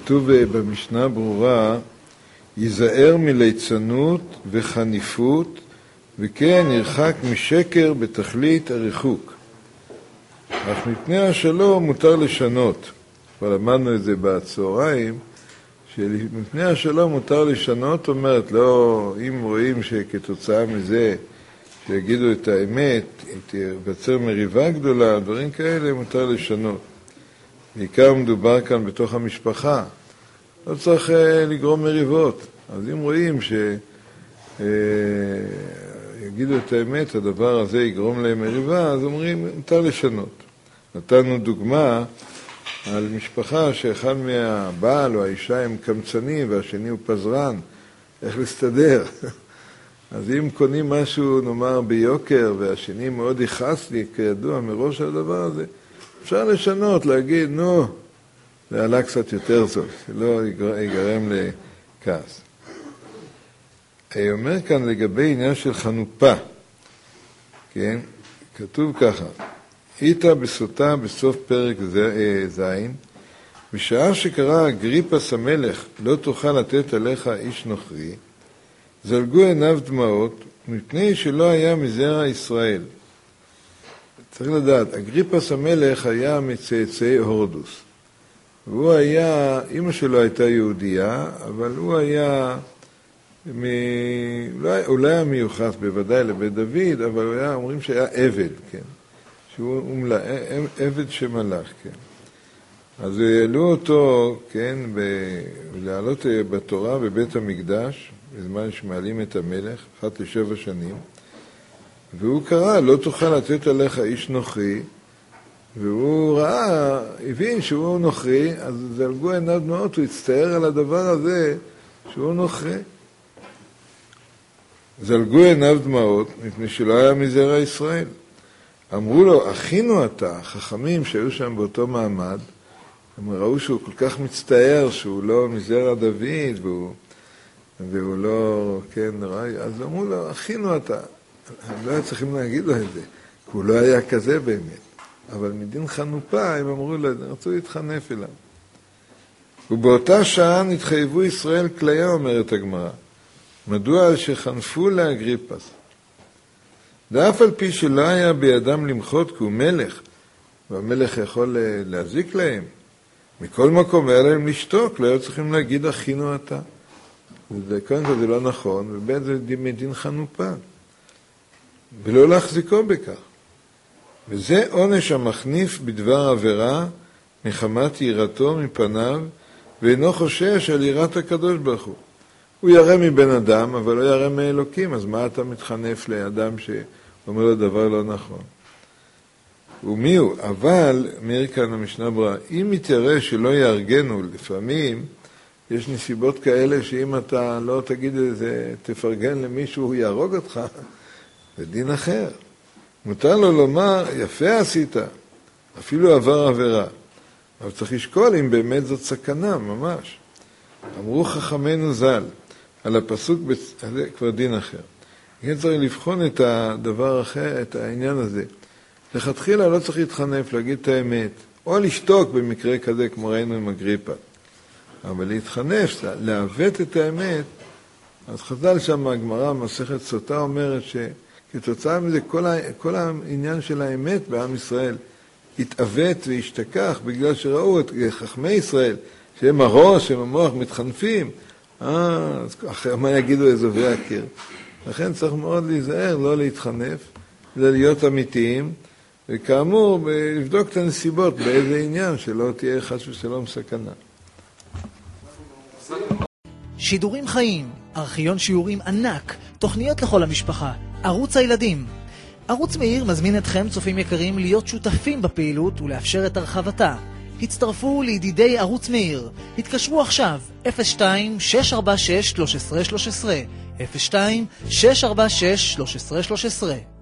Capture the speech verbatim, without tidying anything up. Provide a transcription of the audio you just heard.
כתוב במשנה ברורה, ייזהר מליצנות וחניפות, וכן ירחק משקר בתכלית הריחוק. אך מפני השלום מותר לשנות. כבר למדנו את זה בצהריים, שמפני השלום מותר לשנות, אומרת, לא, אם רואים שכתוצאה מזה שיגידו את האמת, תיווצר מריבה גדולה, דברים כאלה מותר לשנות. בעיקר מדובר כאן בתוך המשפחה. לא צריך לגרום מריבות. אז אם רואים שיגידו את האמת, הדבר הזה יגרום להם מריבה, אז אומרים, מותר לשנות. נתנו דוגמה על משפחה שאחד מהבעל או האישה הם קמצנים והשני הוא פזרן. איך להסתדר? אז אם קונים משהו, נאמר, ביוקר, והשני מאוד יכעס לי, כידוע, מראש הדבר הזה, אפשר לשנות, להגיד, נו, זה עלה קצת יותר זול, שלא ייגרם לכעס. אני אומר כאן לגבי עניין של חנופה, כן? כתוב ככה, איתה בסוטה בסוף פרק זין, בשעה שקרא אגריפס המלך, לא תוכל לתת עליך איש נוכרי, זלגו עיניו דמעות, מפני שלא היה מזרע ישראל. צריך לדעת, אגריפס המלך היה מצאצאי הורדוס. והוא היה, אמא שלו הייתה יהודייה, אבל הוא היה, מ... אולי, אולי היה מיוחס בוודאי לבית דוד, אבל הוא היה, אומרים שהיה עבד, כן? שהוא אומלה, עבד שמלך, כן? אז העלו אותו, כן, ב... לעלות בתורה בבית המקדש, בזמן שמעלים את המלך, אחת לשבע שנים, והוא קרא, לא תוכל לתת עליך איש נוכרי, והוא ראה, הבין שהוא נוכרי, אז זלגו עיניו דמעות, הוא הצטער על הדבר הזה שהוא נוכרי. זלגו עיניו דמעות, מפני שלא היה מזרע ישראל. אמרו לו, אחינו אתה, חכמים שהיו שם באותו מעמד, הם ראו שהוא כל כך מצטער, שהוא לא מזרע דוד, והוא, והוא לא, כן, ראי, אז אמרו לו, אחינו אתה. הם לא היו צריכים להגיד לו את זה, כי הוא לא היה כזה באמת. אבל מדין חנופה, הם אמרו לו, רצו להתחנף אליו. ובאותה שעה נתחייבו ישראל כליה, אומרת הגמרא. מדוע שחנפו לאגריפס? ואף על פי שלא היה בידם למחות, כי הוא מלך, והמלך יכול להזיק להם. מכל מקום היה להם לשתוק, לא היו צריכים להגיד אחינו אתה. וקודם כל זה לא נכון, ובית זה מדין חנופה. ולא להחזיקו בכך. וזה עונש המחניף בדבר עבירה מחמת יראתו מפניו, ואינו חושש על יראת הקדוש ברוך הוא. הוא ירא מבן אדם, אבל לא ירא מאלוקים, אז מה אתה מתחנף לאדם שאומר לו דבר לא נכון? ומי הוא? אבל, אומר כאן המשנה ברורה, אם יתראה שלא יארגנו, לפעמים יש נסיבות כאלה שאם אתה לא תגיד איזה, תפרגן למישהו, הוא יהרוג אותך, זה דין אחר. מותר לו לומר, יפה עשית, אפילו עבר עבירה. אבל צריך לשקול אם באמת זאת סכנה, ממש. אמרו חכמנו ז"ל, על הפסוק, זה כבר דין אחר. כן צריך לבחון את הדבר אחר, את העניין הזה. לכתחילה לא צריך להתחנף, להגיד את האמת, או לשתוק במקרה כזה, כמו ראינו עם אגריפס. אבל להתחנף, לעוות את האמת, אז חז"ל שם, הגמרא, מסכת סוטה, אומרת שכתוצאה מזה, כל, ה, כל העניין של האמת בעם ישראל התעוות והשתכח, בגלל שראו את חכמי ישראל, שהם הראש, שהם המוח, מתחנפים, אה, אז אחרי מה יגידו אזובי הקיר? לכן צריך מאוד להיזהר, לא להתחנף, זה להיות אמיתיים, וכאמור, לבדוק את הנסיבות באיזה עניין, שלא תהיה חס ושלום סכנה. שידורים חיים, ארכיון שיעורים ענק, תוכניות לכל המשפחה, ערוץ הילדים. ערוץ מאיר מזמין אתכם, צופים יקרים, להיות שותפים בפעילות ולאפשר את הרחבתה. הצטרפו לידידי ערוץ מאיר. התקשרו עכשיו, אפס שתיים שש ארבע שש שלוש עשרה שלוש עשרה, אפס שתיים שש ארבע שש שלוש עשרה שלוש עשרה.